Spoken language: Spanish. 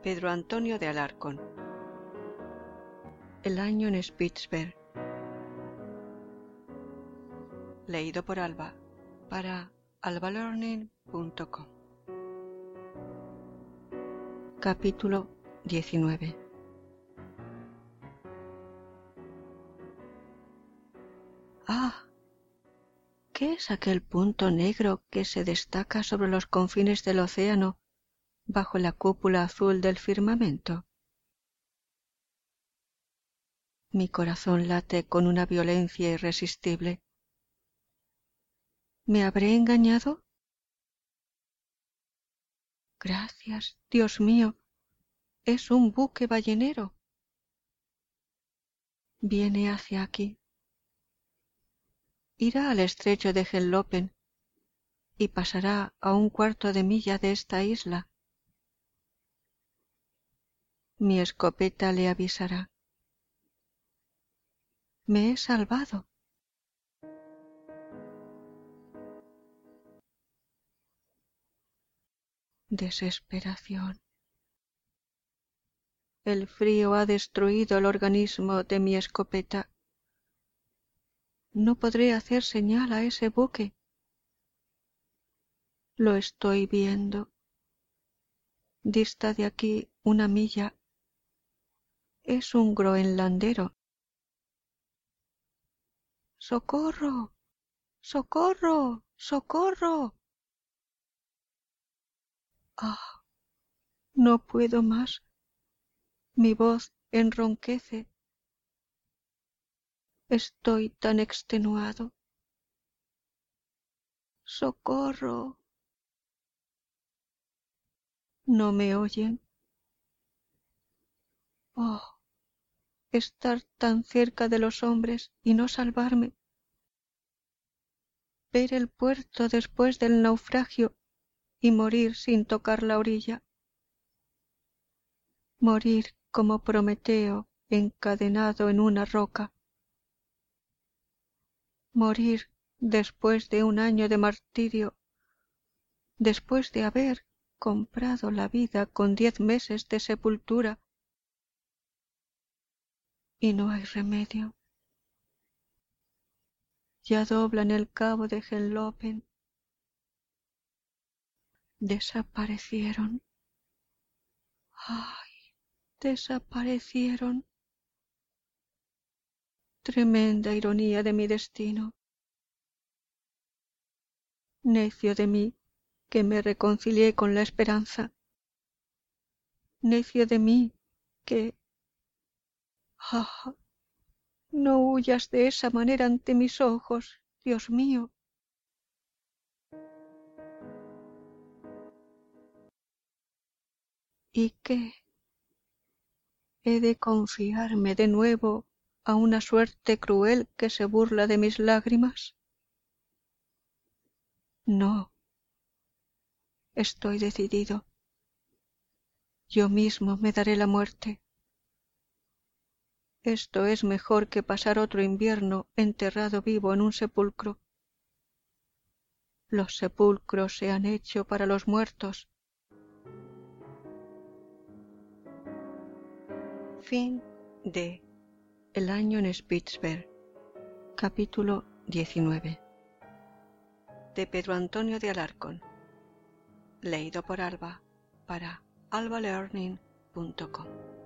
Pedro Antonio de Alarcón. El año en Spitzberg. Leído por Alba para albalearning.com. Capítulo 19. ¡Ah! ¿Qué es aquel punto negro que se destaca sobre los confines del océano bajo la cúpula azul del firmamento? Mi corazón late con una violencia irresistible. ¿Me habré engañado? Gracias, Dios mío, es un buque ballenero. Viene hacia aquí. Irá al estrecho de Henlopen y pasará a 1/4 de milla de esta isla. Mi escopeta le avisará. Me he salvado. Desesperación. El frío ha destruido el organismo de mi escopeta. No podré hacer señal a ese buque. Lo estoy viendo. Dista de aquí 1 milla. Es un groenlandero. ¡Socorro! ¡Socorro! ¡Socorro! ¡Ah! No puedo más. Mi voz enronquece. Estoy tan extenuado. ¡Socorro! No me oyen. ¡Oh! Estar tan cerca de los hombres y no salvarme. Ver el puerto después del naufragio y morir sin tocar la orilla. Morir como Prometeo encadenado en una roca. Morir después de 1 año de martirio, después de haber comprado la vida con 10 meses de sepultura. Y no hay remedio. Ya doblan el cabo de Henlopen. Desaparecieron. ¡Ay! Desaparecieron. Tremenda ironía de mi destino. Necio de mí, que me reconcilié con la esperanza. Necio de mí, que... ¡Ah! No huyas de esa manera ante mis ojos, Dios mío. ¿Y qué? ¿He de confiarme de nuevo a una suerte cruel que se burla de mis lágrimas? No. Estoy decidido. Yo mismo me daré la muerte. Esto es mejor que pasar otro invierno enterrado vivo en un sepulcro. Los sepulcros se han hecho para los muertos. Fin de El año en Spitzberg. Capítulo 19. De Pedro Antonio de Alarcón. Leído por Alba para albalearning.com.